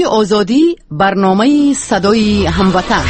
آزادی، برنامه صدای هموطن.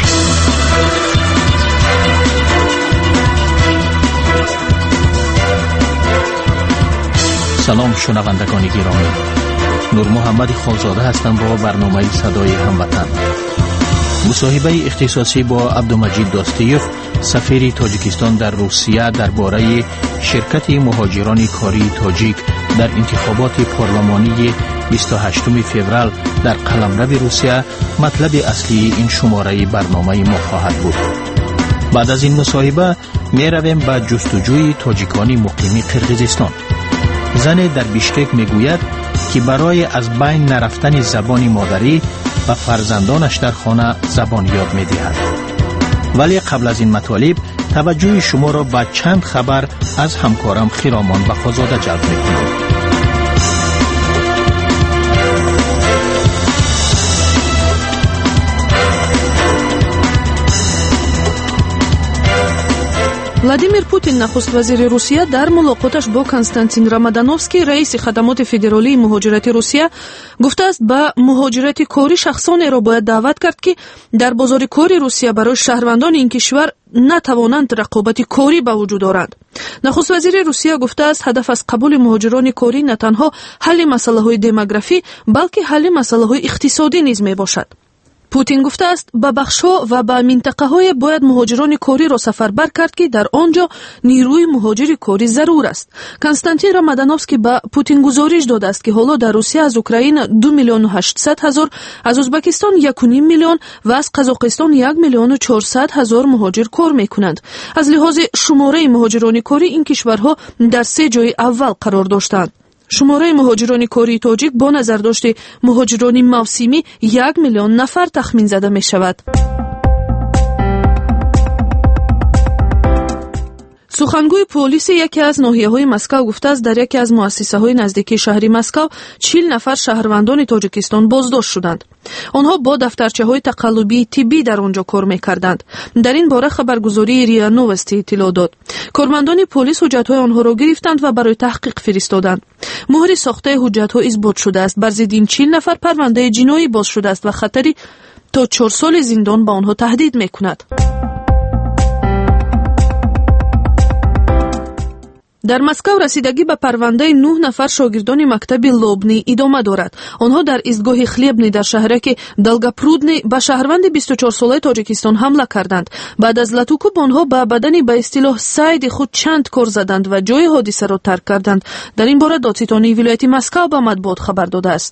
سلام شنوندگان گرامی، نور محمد خالزاده هستم با برنامه صدای هموطن. مصاحبه اختصاصی با عبدالمجید داستیوف، سفیر تاجیکستان در روسیه، درباره شرکت مهاجران کاری تاجیک در انتخابات پارلمانی 28 فوریه در قلمرو روسیه مطلب اصلی این شماره برنامه ما خواهد بود. بعد از این مصاحبه می رویم به جستجوی تاجیکان مقیم قرقیزستان. زن در بیشکک می گوید که برای از بین نرفتن زبان مادری و فرزندانش در خانه زبان یاد می دهد. ولی قبل از این مطالب توجه شما را به چند خبر از همکارم خیرامان وفازاده جلب می کنم. владимир путин нахуст вазири русия дар мулоқоташ бо константин рамадановский раиси хадамоти федералии муҳоҷирати русия гуфтааст ба муҳоҷирати корӣ шахсонеро бояд даъват кард ки дар бозори кори русия барои шаҳрвандони ин кишвар натавонанд рақобати корӣ ба вуҷуд оранд. нахуст вазири русия гуфтааст ҳадаф аз қабули муҳоҷирони корӣ на танҳо ҳалли масъалаҳои демографӣ балки ҳалли масъалаҳои иқтисодӣ низ мебошад. путин гуфтааст ба бахшҳо ва ба минтақаҳое бояд муҳоҷирони кориро сафарбар кард ки дар он ҷо нирӯи муҳоҷири корӣ зарур аст. константин рамадановский ба путин гузориш додааст ки ҳоло дар русия аз украина 2 миллиону 800 ҳазор, аз ӯзбекистон 1.5 миллион ва аз қазоқистон 1 миллиону 400 ҳазор муҳоҷир кор мекунанд. аз лиҳози шумораи муҳоҷирони корӣ ин кишварҳо дар се ҷойи аввал қарор доштанд. шумораи муҳоҷирони кории тоҷик бо назардошти муҳоҷирони мавсимӣ 1 миллион нафар тахмин зада мешавад. сухангӯи полиси яке аз ноҳияҳои Москав гуфтааст дар яке аз муассисаҳои наздикии шаҳри Москав 40 нафар шаҳрвандони Тоҷикистон боздошт шуданд. онҳо бо дафтарчаҳои тақаллубии тиббӣ дар он ҷо кор мекарданд. дар ин бора хабаргузории РИА Новости иттилоъ дод. кормандони полис ҳуҷҷатҳои онҳоро гирифтанд ва барои таҳқиқ фиристоданд. муҳри сохтаи ҳуҷҷатҳо исбот шудааст. бар зидди ин 40 нафар парвандаи ҷиноӣ боз шудааст ва хатари то 4 соли зиндон ба онҳо таҳдид мекунад. дар Москав расидагӣ ба парвандаи 9 нафар шогирдони мактаби Лобнӣ идома дорад. онҳо дар истгоҳи Хлебный дар шаҳраки Долгопрудный ба шаҳрванди 24-солаи Тоҷикистон ҳамла карданд. баъд аз латукуб онҳо ба бадани ба истилоҳ сайди худ чанд кор заданд ва ҷои ҳодисаро тарк карданд. дар ин бора додситонии вилояти Москав ба матбуот хабар додааст.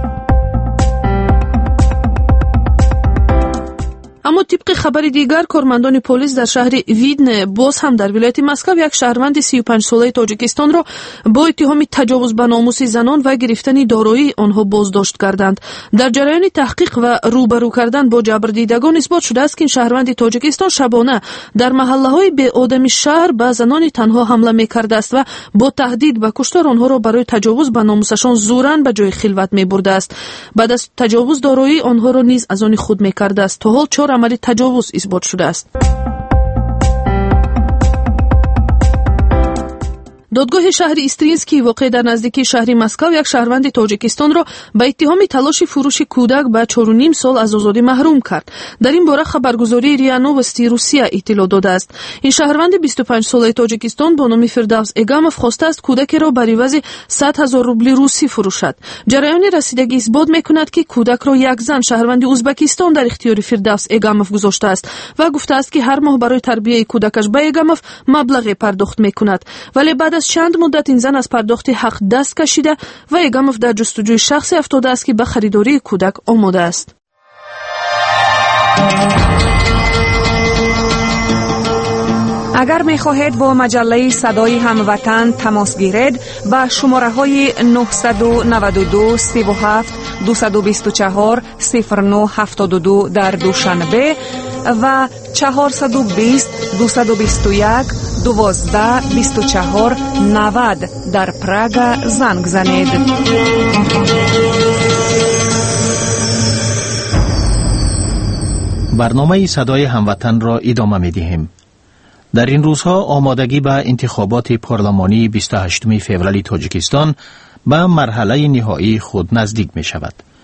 аммо тибқи хабари дигар, кормандони полис дар шаҳри Видне боз ҳам дар вилояти Москав як шаҳрванди 35-солаи Тоҷикистонро бо иттиҳоми таҷовуз ба номуси занон ва гирифтани дорои онҳо боздошт карданд. дар ҷараёни таҳқиқ ва рӯбарӯ кардан бо ҷабрдидагон исбот шудааст ки ин шаҳрванди Тоҷикистон шабона дар маҳаллаҳои беодами шаҳр ба занони танҳо ҳамла мекардааст ва бо таҳдид ба куштор онҳоро барои таҷовуз ба номусашон зӯран ба ҷои хилват мебурдааст. баъд аз таҷовуз дорои онҳоро низ аз они худ мекардааст. то ҳол 4 амали таҷовуз исбот шудааст. додгоҳи шаҳри Истринский воқеъ дар наздикии шаҳри Москав як шаҳрванди Тоҷикистонро ба иттиҳоми талоши фурӯши кӯдак ба 4.5 сол аз озодӣ маҳрум кард. дар ин бора хабаргузории РИА Новости Русия иттилоъ додааст. ин шаҳрванди 25-солаи Тоҷикистон бо номи Фирдавс Эгамов хостааст кӯдакеро бар ивази 100 000 рубли русӣ фурӯшад. ҷараёни расидагӣ исбот мекунад ки кӯдакро як зан шаҳрванди Узбекистон дар ихтиёри Фирдавс Эгамов гузоштааст ва гуфтааст ки ҳар моҳ барои тарбияи кӯдакаш ба Эгамов маблағе пардохт мекунад. вале баъд аз чанд муддат ин зан аз пардохти ҳақ даст кашида ва Эгамов дар ҷустуҷӯи шахсе афтодааст ки ба харидории кӯдак омода аст. اگر می خواهید با مجله صدای هموطن تماس گیرید با شماره های 992 37 224 0972 در دوشنبه و 420 221 12 24 90 در پراگ زنگ زنید. برنامه صدای هموطن را ادامه می دهیم. در این روزها آمادگی به انتخابات پارلمانی 28 فوریه تاجیکستان به مرحله نهایی خود نزدیک می شود.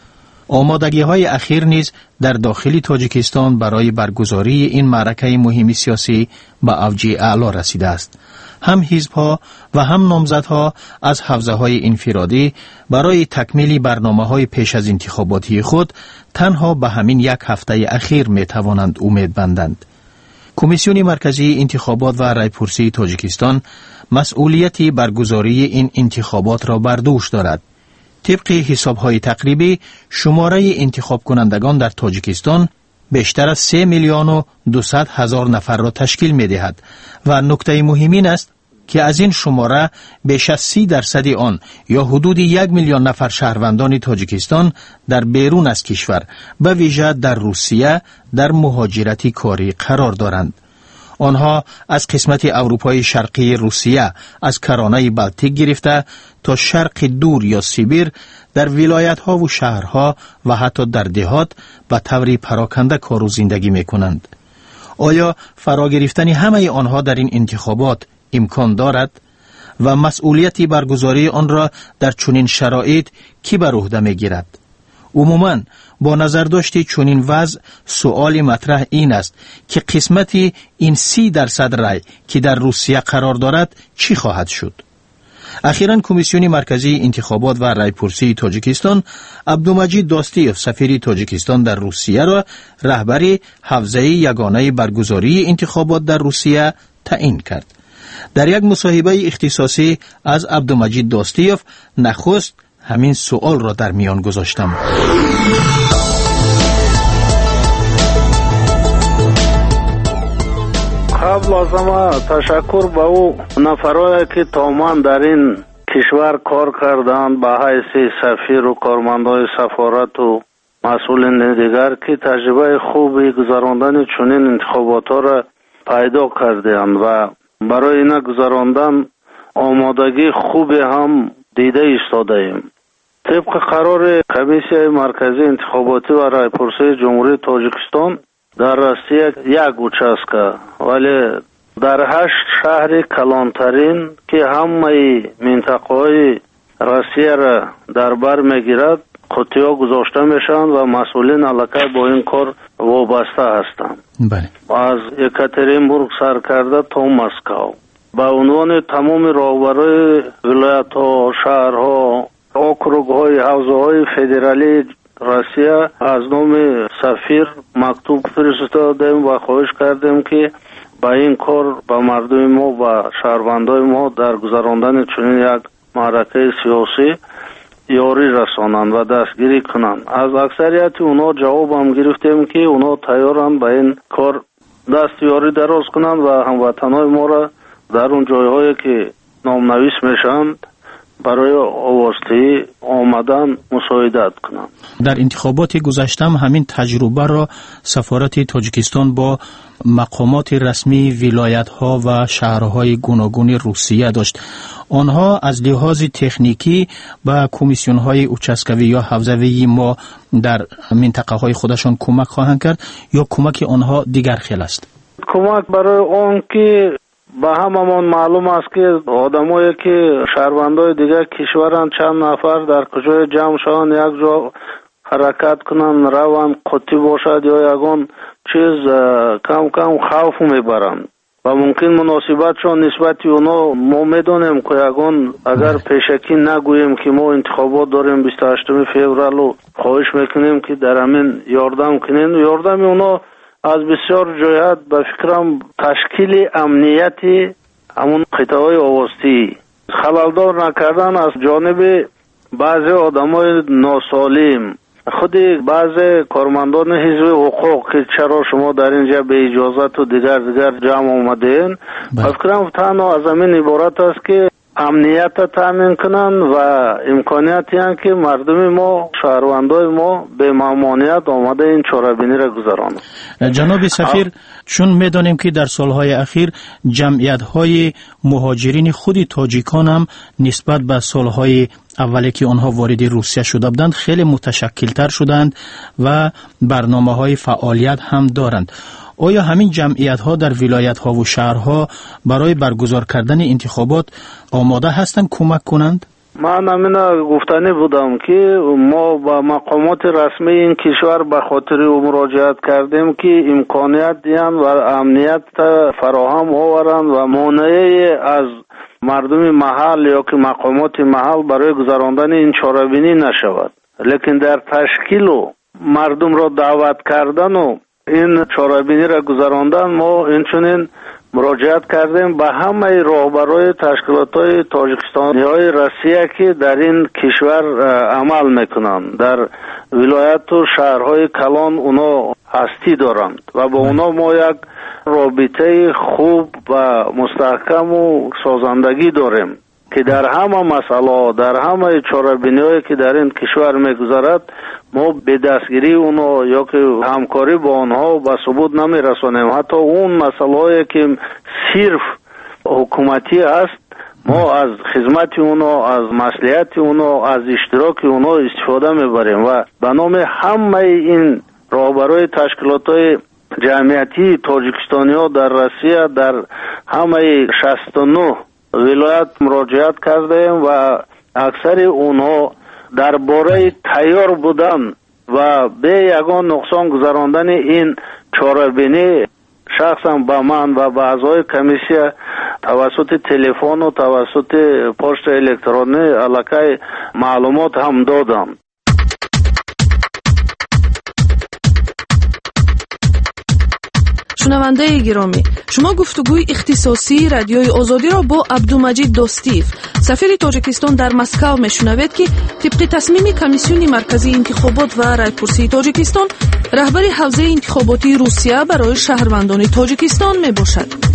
آمادگی‌های اخیر نیز در داخل تاجیکستان برای برگزاری این معرکه مهم سیاسی به اوج اعلا رسیده است. هم حزب‌ها و هم نامزدها از حوزه‌های انفرادی برای تکمیل برنامه‌های پیش از انتخاباتی خود تنها به همین یک هفته اخیر می‌توانند امید بندند. کمیسیون مرکزی انتخابات و رایپرسی تاجیکستان مسئولیت برگزاری این انتخابات را بر دوش دارد. طبق حساب‌های تقریبی شماره انتخاب کنندگان در تاجیکستان بیشتر از 3,200,000 نفر را تشکیل می‌دهد و نکته مهم این است که از این شماره بیش از 30% آن یا حدود 1,000,000 نفر شهروندان تاجیکستان در بیرون از کشور به ویژه در روسیه در مهاجرتی کاری قرار دارند. آنها از قسمت اروپای شرقی روسیه از کرانه بالتیک گرفته تا شرق دور یا سیبیر در ولایت‌ها و شهرها و حتی در دهات به طور پراکنده کار و زندگی می‌کنند. آیا فرا گرفتن همه آنها در این انتخابات امکان دارد و مسئولیت برگزاری آن را در چنین شرایط کی بر عهده می‌گیرد؟ عموماً با نظر داشت چنین وضع سؤال مطرح این است که قسمت این 30% رای که در روسیه قرار دارد چی خواهد شد؟ اخیراً کمیسیون مرکزی انتخابات و رایپرسی تاجیکستان عبدالمجید داستیف سفیر تاجیکستان در روسیه را رهبر حوزه یگانه برگزاری انتخابات در روسیه تعیین کرد. در یک مصاحبه اختصاصی از عبدالمجید داستیف نخست همین سوال را در میان گذاشتم. قبل از همه تشکر به او نفرایی که تمام در این کشور کار کردند به حیث سفیر و کارمندای سفارت و مسئولین دیگر که تجربه خوبی گذراندن چنین انتخابات را پیدا کردند و برای اینا گذراندن آمادگی خوبی هم دیده ایستاده ایم. طبق قرار کمیسیون مرکزی انتخاباتی و رایپرسی جمهوری تاجیکستان در روسیه یک участка ولی در 8 شهر کلانترین که همه منطقه‌های روسیه را در بر میگیرد قطعا گذاشته میشن و مسئولین علاقه با این کار وابسته هستند. بله. از یکاترینبورگ سر کرده تا مسکو با عنوان تمام راهبرای ولایت‌ها، شهرها، округ‌های حوزه‌های فدرالی روسیه از نام سفیر مکتوب فرستادیم و خواهش کردیم که با این کار با مردم ما و شهروندان ما در گذراندن چنین یک معرکه سیاسی یاری رسانند و دستگیری کنند. از اکثریت اونا جواب هم گرفتیم که اونا تیارند با این کار دست یاری دراز کنند و هموطنای ما را در اون جایهایی که نامنویس میشند برای آوازدهی آمدن مساعدت کنند. در انتخابات گذشتم همین تجربه را سفارت تاجیکستان با مقامات رسمی ولایت‌ها و شهرهای گوناگون روسیه داشت. آنها از لحاظ تکنیکی به کمیسیون‌های اوچسکوی یا حوزوی ما در منطقه‌های خودشان کمک خواهند کرد یا کمک آنها دیگر خیل است؟ کمک برای آن که به هممون معلوم است که آدمایی که شهروندای دیگر کشورن چند نفر در کجای جمع شوند یک جا حرکت کنن روان قطعی باشد یا یگان چیز کم کم خوف میبرند و ممکن مناسبتشان نسبت اونا ما میدونیم که یگان اگر پیشکی نگوییم که ما انتخابات داریم 28 فوریه و خواهش میکنیم که در همین یاردم کنین یاردم اونا از بسیار جهات به فکرم تشکیل امنیتی همون قطعه‌های آوازتی خلالدار نکردن از جانب بعضی آدمای ناسالم خود بعضی کارمندان حزب حقوق که چرا شما در اینجا به اجازت و دیگر جمع آمدین فکرم تنها از همین عبارت است که امنیت تامین کنن و امکانیتی هست که مردم ما شهروندای ما به ممانعت آمده این چاره‌بینی را گذرانند. جناب سفیر چون میدانیم که در سالهای اخیر جمعیت‌های مهاجرین خود تاجیکان هم نسبت به سالهای اولی که آنها وارد روسیه شده بودند خیلی متشکل‌تر شدند و برنامه‌های فعالیت هم دارند. آیا همین جمعیت‌ها در ولایت‌ها و شهرها برای برگزار کردن انتخابات آماده هستند کمک کنند؟ من همین گفتنی بودم که ما با مقامات رسمی این کشور به خاطر مراجعت کردیم که امکانیت دیان و امنیت فراهم آورند و مانعی از مردم محل یا که مقامات محل برای گذراندن این چاره‌بینی نشود. لیکن در تشکیل و مردم را دعوت کردن و این چاره‌بینی را گذراندن ما اینچنین مراجعت کردیم به همه راهبرای تشکیلات‌های تاجیکستانی‌های روسیه که در این کشور عمل میکنند. در ولایت و شهرهای کلان اونا هستی دارند و با اونا ما یک رابطه خوب و مستحکم و سازندگی داریم که در همه مسئله، در همه چاره‌بینی‌هایی که در این کشور میگذرد ما به دستگیری اونا یا که همکاری با آنها به ثبوت نمیرسانیم. حتی اون مسئله‌ای که صرف حکومتی است ما از خدمت اونا، از مصلحت اونا، از اشتراک اونا استفاده میبریم و به نام همه این راهبرای تشکیلات‌های جمعیتی تاجیکستانی‌ها در روسیه در همه 69 ولایت مراجعت کردیم و اکثر اونها درباره تیار بودن و به یگان نقصان گذراندن این چاره‌بینی شخصا با من و با اعضای کمیسیه توسط تلفن و توسط پست الکترونی علاقه معلومات هم دادم. شنونده گرامی، شما گفتگوی اختصاصی رادیوی آزادی را با عبدالمجید دوستیف، سفیر تاجیکستان در مسکو میشنوید که طبق تصمیم کمیسیون مرکزی انتخابات و رایپرسی تاجیکستان رهبر حوزه انتخاباتی روسیه برای شهروندان تاجیکستان میباشد.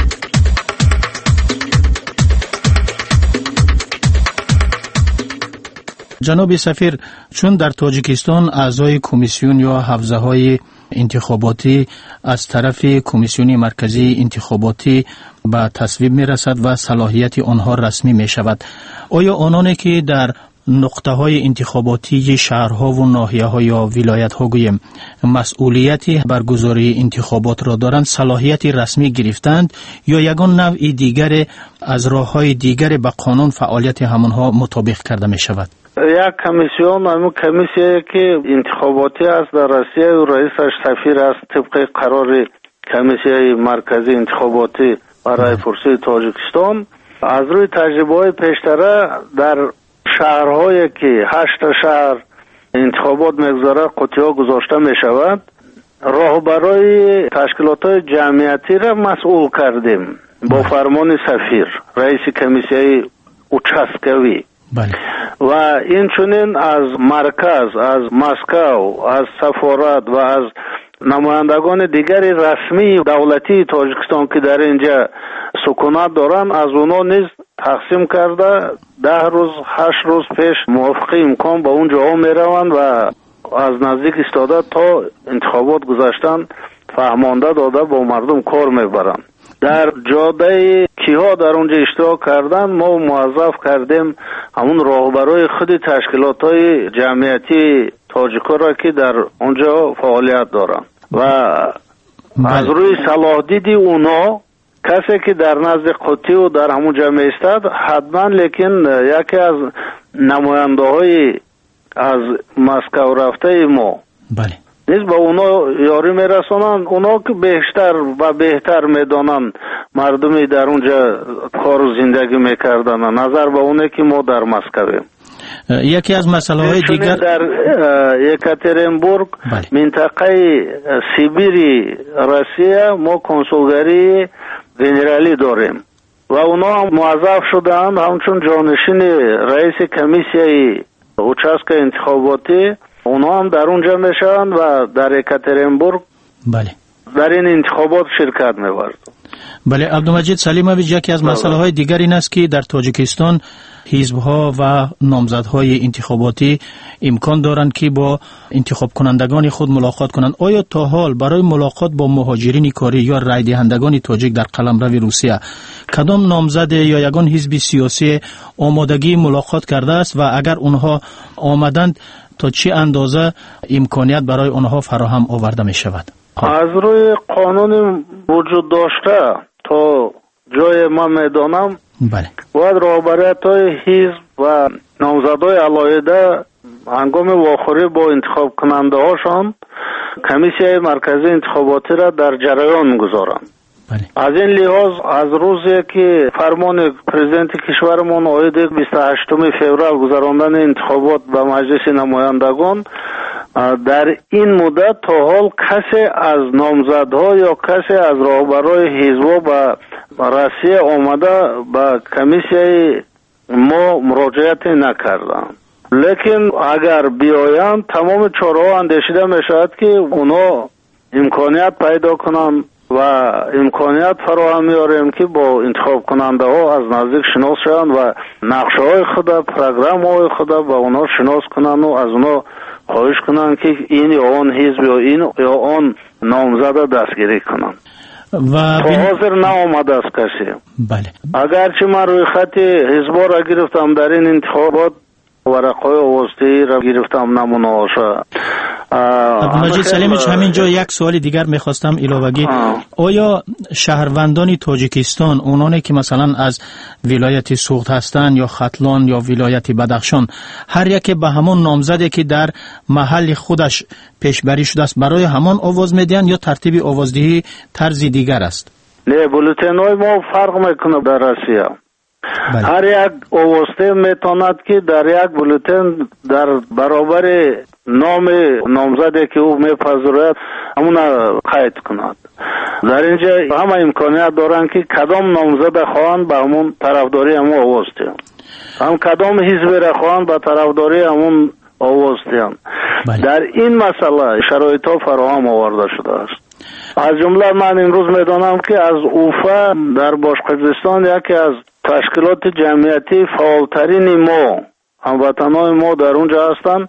جناب سفیر، چون در تاجیکستان اعضای کمیسیون یا حوزه های انتخاباتی از طرف کمیسیون مرکزی انتخاباتی به تصویب می رسد و صلاحیت آنها رسمی می شود، آیا آنانی که در نقطه های انتخاباتی شهرها و ناحیه ها یا ولایت ها گویم مسئولیت برگزاری انتخابات را دارند صلاحیت رسمی گرفتند یا یگان نوع دیگر از راه های دیگر به قانون فعالیت همانها مطابق کرده می شود؟ یک کمیسیون، همون کمیسیه که انتخاباتی است در روسیه و رئیسش سفیر است طبق قرار کمیسیه مرکزی انتخاباتی برای پرسی تاجیکستان. از روی تجربه های پیشتره در شهرهایی که 8 شهر انتخابات مگذاره قطعه گذاشته می شود، راهبرای تشکیلات های جمعیتی را مسئول کردیم با فرمان سفیر رئیس کمیسیه اوچاسکوی. بله. و این چنین از مرکز، از مسکو، از سفارت و از نمایندگان دیگر رسمی دولتی تاجیکستان که در اینجا سکونت دارن از اونا نیز تقسیم کرده 10 روز 8 روز پیش موافقه امکان با اون جاها می روند و از نزدیک استاده تا انتخابات گذاشتن فهمانده داده با مردم کار میبرن. در جاده کیها در اونجا اشتراک کردن ما موظف کردیم همون راهبرای خود تشکیلات‌های جمعیتی تاجیکا را که در اونجا فعالیت دارن و از روی صلاح دیدی اونا کسی که در نزد قطعی و در همون جمعه استاد حتما لیکن یکی از نماینده های از مسکو رفته ما بله نیز با اونا یاری میرسانن، اونا که بیشتر و بهتر میدانن مردمی در اونجا کار و زندگی میکردن نظر به اونه که ما در مسکویم. یکی از مسئله های دیگر در یکاترینبورگ منطقه سیبیری روسیه ما کنسولگری گنرالی داریم و اونا هم موظف شدن همچون جانشین رئیس کمیسیه اوچاسک انتخاباتی اونا هم در اونجا میشن و در یکاترینبورگ بله در این انتخابات شرکت می‌ورد. بله عبدالمجید سلیمویچ، یکی از مسئله های دیگر این است که در تاجیکستان حزب‌ها و نامزدهای انتخاباتی امکان دارند که با انتخاب کنندگان خود ملاقات کنند. آیا تا حال برای ملاقات با مهاجرین کاری یا رای دهندگان تاجیک در قلمرو روسیه کدام نامزد یا یگان حزب سیاسی آمادگی ملاقات کرده است و اگر اونها آمدند تا چه اندازه امکانیت برای آنها فراهم آورده می شود؟ از روی قانون وجود داشته تا جای ما میدانم بله باید رهبریت های حزب و نامزدهای علایده هنگام واخوری با انتخاب کننده هاشان کمیسیای مرکزی انتخاباتی را در جریان میگذارند. از این لحاظ از روزی که فرمان پرزیدنت کشورمون آید 28 فوریه گذراندن انتخابات به مجلس نمایندگان، در این مدت تا حال کسی از نامزدها یا کسی از راهبرای حزب‌ها به روسیه آمده به کمیسیای ما مراجعت نکردند. لیکن اگر بیایند تمام چاره‌ها اندیشیده میشود که اونا امکانیت پیدا کنند و امکانیت فراهم می‌آوریم که با انتخاب کننده ها از نزدیک شناس شوند و نقشه های خود، پروگرام های خود با اونا شناس کنند و از اونا خواهش کنند که این یا آن حزب یا این یا آن نامزد دستگیری کنند. و حاضر نآمده است کسی. بله. اگرچه من روی خط حزب‌ها را گرفتم در این انتخابات، ورقای آوازدهی را گرفتم نمونه‌هاشا. عبدالمجید سلیمیچ، همینجا یک سوال دیگر میخواستم علاوه‌گی. آیا شهروندان تاجیکستان، اونانی که مثلا از ولایت سوغد هستند یا ختلان یا ولایت بدخشان، هر یک به همون نامزدی که در محل خودش پیشبری شده است برای همان آواز میدن یا ترتیب آوازدهی طرز دیگر است؟ نه، بولتن‌های ما فرق میکنه در روسیه. بله. هر یک آوازده میتواند که در یک بولتن در برابر نام نامزدی که او میپذیرد همون قید کند. در اینجا همه امکانیت دارند که کدام نامزد خواهند به همون طرفداری همون آواز دهند، هم کدام حزب را خواهند به طرفداری همون آواز دهند. بله. در این مسئله شرایط ها فراهم آورده شده است. از جمله من امروز میدانم که از اوفا در باشقرتستان یکی از تشکیلات جمعیتی فعالترین ما هموطنان ما در اونجا هستند.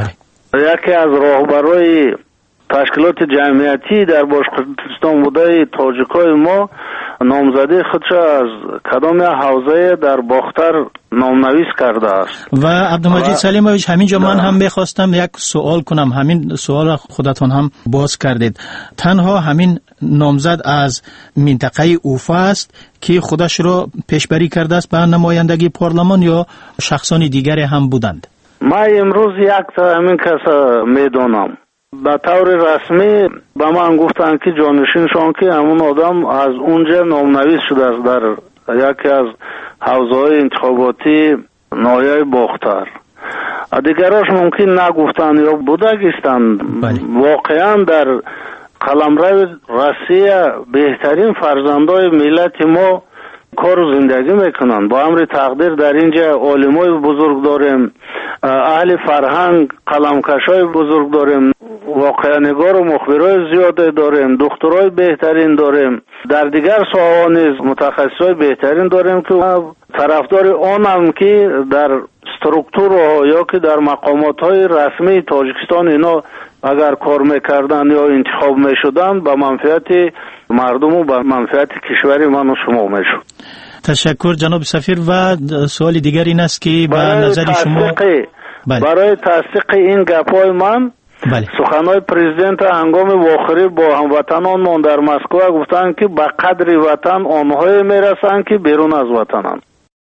یکی از راهبرای تشکیلات جمعیتی در باشقرتستان بوده تاجیکای ما نامزدی خودش از کدام حوزه در باختر نامنویس کرده است. و عبدالمجید سلیمویچ، همینجا من هم میخواستم یک سوال کنم، همین سوال خودتون هم باز کردید. تنها همین نامزد از منطقه اوفا است که خودش رو پیشبری کرده است به نمایندگی پارلمان یا شخصان دیگری هم بودند؟ من امروز یک تا همین کس میدونم. به طور رسمی به من گفتن که جانشینشان که همون آدم از اونجا نامنویس شده است در یکی از حوزه‌های انتخاباتی ناحیه باختر. دیگراش ممکن نگفتن یا بودگیستند. واقعا در قلمرو روسیه بهترین فرزندای ملت ما کار و زندگی میکنن. با امر تقدیر در اینجا عالمای بزرگ داریم، اهل فرهنگ، قلمکشای بزرگ داریم، واقعا نگار و مخبرای زیاده داریم، دکترای بهترین داریم، در دیگر ساحه‌ها نیز متخصصای بهترین داریم که طرفدار آنم که در استرکتورها یا که در مقامات‌های رسمی تاجیکستان اینا اگر کار میکردن یا انتخاب میشدن به منفعت مردم و به منفعت کشور من و شما میشد. تشکر جناب سفیر. و سوال دیگر این است که به نظر شما برای تصدیق این گپ‌های من سخنهای پرزیدنت هنگام واخری با هموطنان من در مسکو گفتند که به قدر وطن آنهای میرسند که بیرون از وطنند.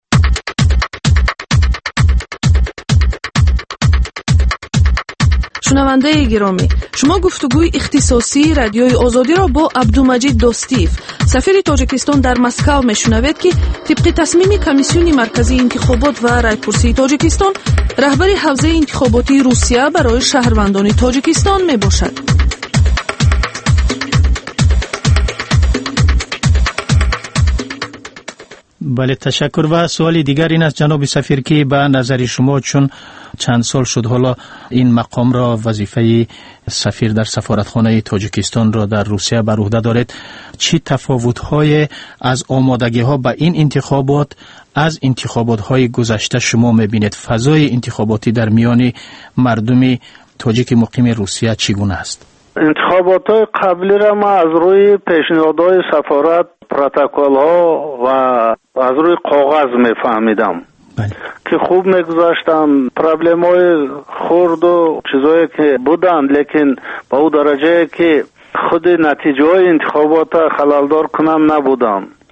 شنونده گرامی، شما گفتگوی اختصاصی رادیوی آزادی را با عبدالمجید دوستیف، سفیر تاجیکستان در مسکو میشنوید که طبق تصمیم کمیسیون مرکزی انتخابات و رایپرسی تاجیکستان رهبر حوزه انتخاباتی روسیه برای شهروندان تاجیکستان میباشد. بله، تشکر. و سوالی دیگر این است جناب سفیر که به نظر شما چون چند سال شد حالا این مقام را وظیفه سفیر در سفارتخانه تاجیکستان را در روسیه بر عهده دارید، چه تفاوت‌های از آمادگی‌ها به این انتخابات از انتخابات‌های گذشته شما می‌بینید؟ فضای انتخاباتی در میان مردم تاجیک مقیم روسیه چگونه است؟ انتخابات‌های قبلی را ما از روی پیشنهادهای سفارت، پروتکل‌ها و از روی کاغذ میفهمیدم که خوب میگذاشتن. پرابلم‌های خرد و چیزایی که بودند لیکن با او درجه که خود نتیجه های انتخابات خلالدار کنن نبودن.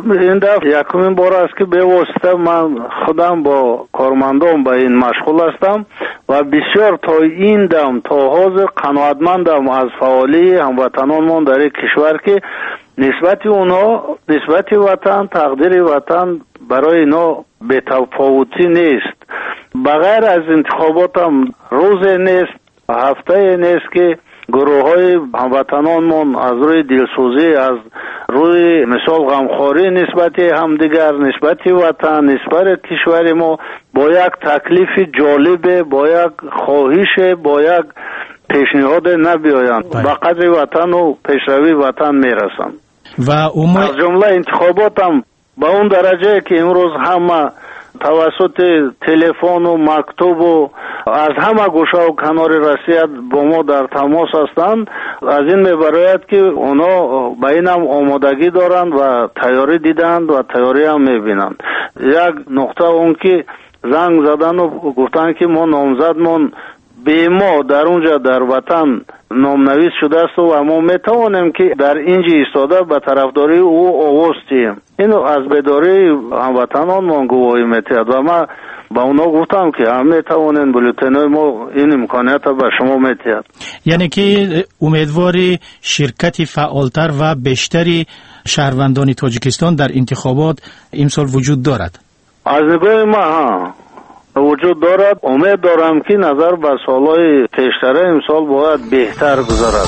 این دفعه یکمین بار است که به واسطه من خودم با کارمندان به این مشغول هستم و بسیار تا این دم تا حاضر قناعتمندم از فعالی هموطنانمان در این کشور که نسبت اونا، نسبت وطن، تقدیر وطن برای اینا بی‌تفاوتی نیست. بغیر از انتخابات هم روز نیست، هفته نیست که گروه های هموطنانمان از روی دلسوزی، از روی مثال غمخواری نسبت همدیگر، نسبت وطن، نسبت کشور ما با یک تکلیف جالب، با یک خواهش، با یک پیشنهاد نبیایند، با قدر وطن و پیشروی وطن میرسند. و از جمله انتخابات هم با اون درجه که امروز همه توسط تلفن و مکتوب و از همه گوشه و کنار رسیت با ما در تماس هستند، از این میبراید که اونا به این هم آمادگی دارند و تیاری دیدند و تیاری هم میبینند. یک نقطه اون که زنگ زدن و گفتن که ما نامزدمون به ما در اونجا در وطن نامنویس شده است و ما میتوانیم که در اینجا ایستاده به طرفداری او آواز دهیم. اینو از بیداری هموطنان ما گواهی میتید و ما با اونا گفتم که هم میتوانین بلوتنای ما این امکانیت به شما میتید. یعنی که امیدواری شرکت فعالتر و بیشتری شهروندان تاجیکستان در انتخابات امسال وجود دارد؟ از نگاه ما وجود دارد. امید دارم که نظر به سالهای پیشتر امسال باید بهتر گذرد.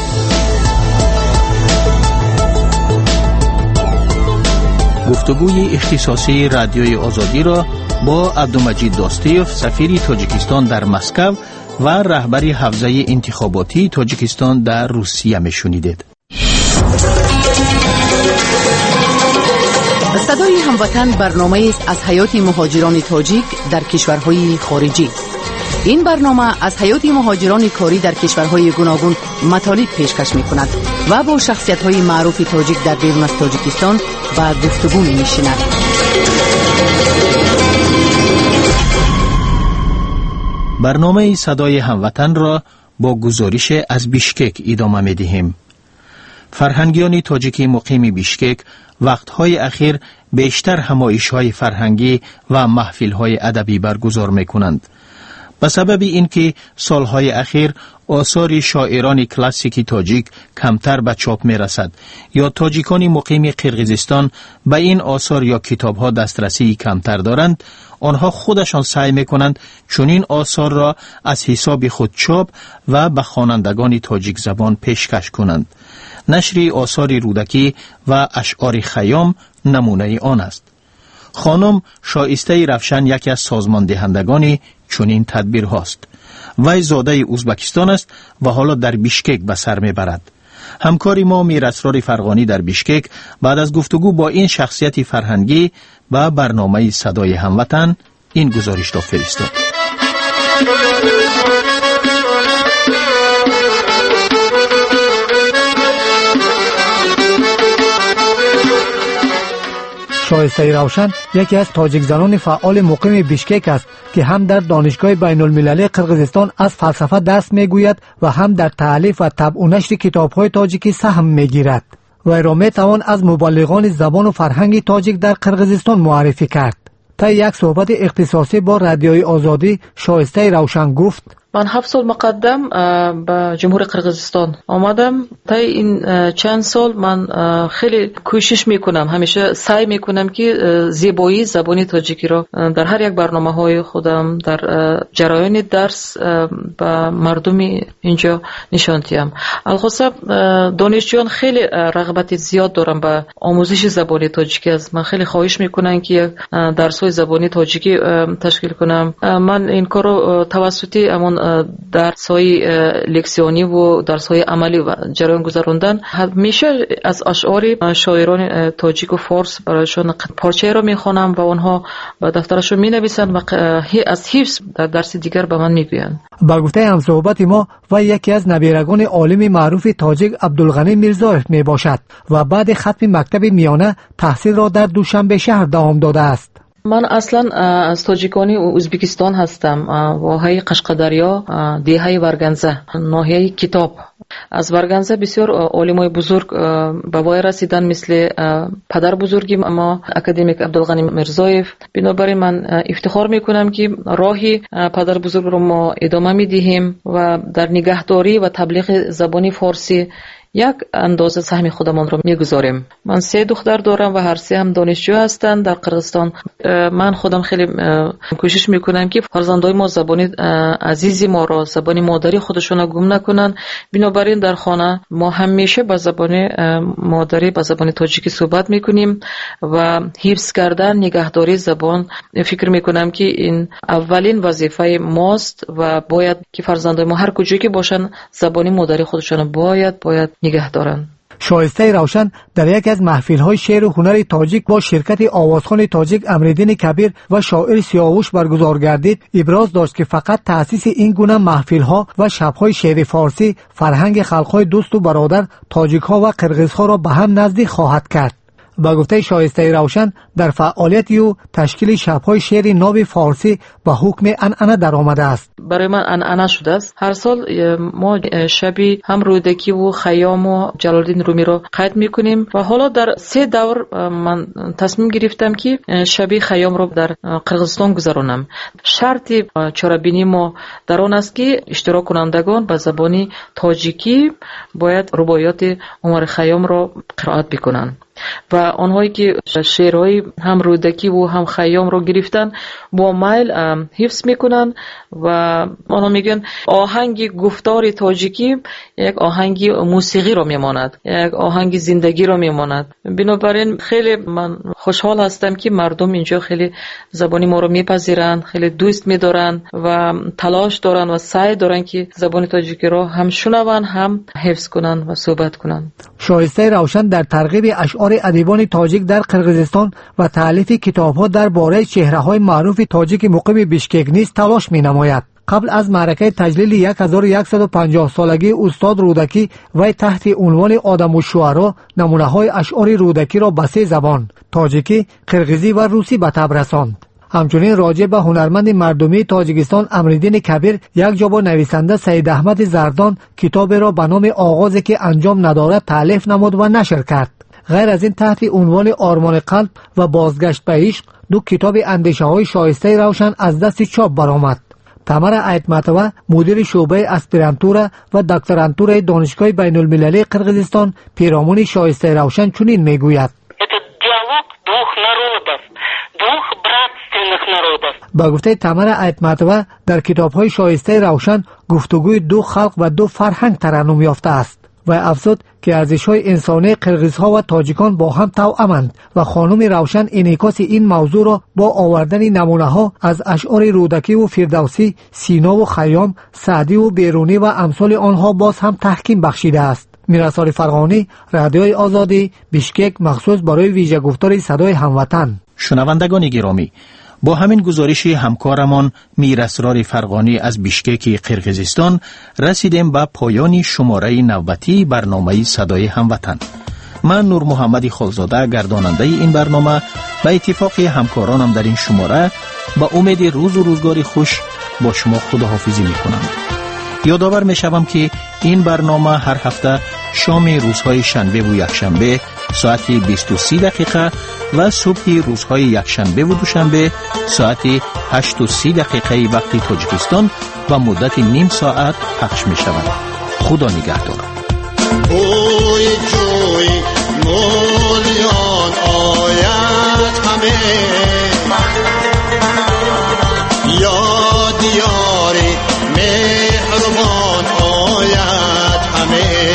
گفتگوی اختصاصی رادیوی آزادی را با عبدالمجید داستیف، سفیر تاجیکستان در مسکو و رهبر حوزه انتخاباتی تاجیکستان در روسیه میشنیدید. صدای هموطن برنامه است از حیات مهاجران تاجیک در کشورهای خارجی. این برنامه از حیات مهاجران کاری در کشورهای گوناگون مطالب پیشکش می‌کند و با شخصیت‌های معروف تاجیک در بیرون از تاجیکستان با گفتگو می‌نشیند. برنامه صدای هموطن را با گزارش از بیشکک ادامه می‌دهیم. فرهنگیان تاجیکی مقیم بیشکک وقتهای اخیر بیشتر همایش‌های فرهنگی و محفل‌های ادبی برگزار می‌کنند. به سبب اینکه سالهای اخیر آثار شاعران کلاسیکی تاجیک کمتر به چاپ می‌رسد یا تاجیکان مقیم قرقیزستان به این آثار یا کتاب‌ها دسترسی کمتر دارند، آنها خودشان سعی می‌کنند چنین آثار را از حساب خود چاپ و به خوانندگان تاجیک زبان پیشکش کنند. نشر آثار رودکی و اشعار خیام نمونه آن است. خانم شایسته رفشن یکی از سازمان دهندگان چنین تدبیر هاست. وی زاده ازبکستان است و حالا در بیشکک به سر میبرد. همکاری ما میراسرار فرغانی در بیشکک بعد از گفتگو با این شخصیت فرهنگی با برنامه صدای هموطن این گزارش را فرستاد. شایسته روشن یکی از تاجیک زنان فعال مقیم بیشکک است که هم در دانشگاه بین المللی قرقیزستان از فلسفه درس میگوید و هم در تالیف و طبع و نشر کتاب‌های تاجیکی سهم میگیرد. وی را میتوان از مبلغان زبان و فرهنگ تاجیک در قرقیزستان معرفی کرد. تا یک صحبت اختصاصی با رادیوی آزادی شایسته روشن گفت: من 7 سال مقدم به جمهوری قرقیزستان آمدم. تا این چند سال من خیلی کوشش میکنم، همیشه سعی میکنم که زیبایی زبان تاجیکی را در هر یک برنامه‌های خودم در جریان درس به مردم اینجا نشان دهم. الخصوص دانشجویان خیلی رغبت زیاد دارن به آموزش زبان تاجیکی. از من خیلی خواهش میکنن که درس‌های زبان تاجیکی تشکیل کنم. من این کارو توسط همون درس‌های لکسیونی و درس‌های عملی و جریان گذراندن همیشه از اشعار شاعران تاجیک و فارس برایشان پارچه را میخوانم و آنها به دفترشون مینویسند و از حفظ در درس دیگر به من میگویند. با گفته همصحبت ما و یکی از نبیرگان عالم معروف تاجیک عبدالغنی میرزایف می باشد و بعد ختم مکتب میانه تحصیل را در دوشنبه شهر دوام داده است. من اصلا از تاجیکانی ازبکستان هستم. واحه قشقدریا، دیهه ورگنزه، ناحیه کتاب. از ورگنزه بسیار علمای بزرگ به وای رسیدن، مثل پدر بزرگی ما اکادمیک عبدالغنی میرزایف. بنابراین من افتخار میکنم که راهی پدر بزرگ رو ما ادامه میدهیم و در نگهداری و تبلیغ زبان فارسی یک اندازه سهم خودمان رو میگذاریم. من 3 دختر دارم و هر 3 هم دانشجو هستند در قرغیزستان. من خودم خیلی کوشش میکنم که فرزندای ما زبان عزیزی ما را، زبان مادری خودشون گم نکنن. بنابراین در خانه ما همیشه با زبان مادری، با زبان تاجیکی صحبت میکنیم و حفظ کردن، نگهداری زبان، فکر میکنم که این اولین وظیفه ماست و باید که فرزندای ما هر کجایی که باشن زبان مادری خودشون باید نگه دارن. شایسته روشن در یکی از محفل‌های شعر و هنر تاجیک با شرکت آوازخوان تاجیک امرالدین کبیر و شاعر سیاوش برگزار گردید، ابراز داشت که فقط تأسیس این گونه محفل‌ها و شب‌های شعر فارسی فرهنگ خلق‌های دوست و برادر تاجیک‌ها و قرغیزها را به هم نزدیک خواهد کرد. با گفته شایسته روشن در فعالیت او تشکیل شب‌های شعر نو فارسی به حکم عنعنه در آمده است. برای من عنعنه شده است. هر سال ما شبی هم رودکی و خیام و جلال‌الدین رومی را قید می‌کنیم و حالا در 3 دور من تصمیم گرفتم که شبی خیام را در قرغیزستان گذرانم. شرط چاره‌بینی ما در آن است که اشتراک کنندگان به زبان تاجیکی باید رباعیات عمر خیام را قرائت بکنند و آنهایی که شعرهای هم رودکی و هم خیام رو گرفتن با میل حفظ میکنن و آنها میگن آهنگ گفتار تاجیکی یک آهنگ موسیقی رو میماند، یک آهنگ زندگی رو میماند. بنابراین خیلی من خوشحال هستم که مردم اینجا خیلی زبانی ما رو میپذیرن، خیلی دوست میدارن و تلاش دارن و سعی دارن که زبان تاجیکی رو هم شنون هم حفظ کنن و صحبت کنن. شایسته روشن در ترغیب اشعار ادیبان تاجیک در قرغیزستان و تألیف کتاب‌ها درباره چهره‌های معروف تاجیک مقیم بیشکک نیز تلاش می‌نماید. قبل از معرکه تجلیل 1150 سالگی استاد رودکی و تحت عنوان آدم و شعرا نمونه‌های اشعار رودکی را به 3 زبان تاجیکی، قرغیزی و روسی به تب رساند. همچنین راجع به هنرمند مردمی تاجیکستان امرالدین کبیر یک جا با نویسنده سید احمد زردان کتاب را به نام آغازی که انجام ندارد تألیف نمود و نشر کرد. غیر از این تحت عنوان آرمان قلب و بازگشت به عشق 2 کتاب اندیشه های شایسته روشن از دست چاپ برآمد. تمر ایتمتوه مدیر شعبه اسپرانتورا و دکترانتورای دانشگاه بین المللی قرغیزستان پیرامون شایسته روشن چنین میگوید: با گفته تمر ایتمتوه در کتاب‌های شایسته روشن گفتگوی 2 خلق و 2 فرهنگ ترنم یافته است و افزود که ارزش‌های انسانی قرغیزها و تاجیکان با هم توأمند و خانم روشن انعکاس این موضوع را با آوردن نمونه‌ها از اشعار رودکی و فردوسی، سینا و خیام، سعدی و بیرونی و امثال آنها باز هم تحکیم بخشیده است. میرسال فرغانی، رادیوی آزادی، بیشکک، مخصوص برای ویژه گفتار صدای هموطن. شنوندگان گرامی، با همین گزارش همکارمان میراسرار فرغانی از بیشکک قرغیزستان رسیدیم به پایان شماره نوبتی برنامه صدای هموطن. من نور محمد خالزاده گرداننده این برنامه به اتفاق همکارانم در این شماره با امید روز و روزگار خوش با شما خداحافظی میکنم. یادآور میشوم که این برنامه هر هفته شام روزهای شنبه و یکشنبه ساعت 23 دقیقه و صبح روزهای یکشنبه و دوشنبه ساعت 8:30 وقت تاجیکستان و مدت نیم ساعت پخش می شود. خدا نگهدار. اوی جوی مولیان آیت همه یا دیاری مهربان آیت همه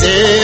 ای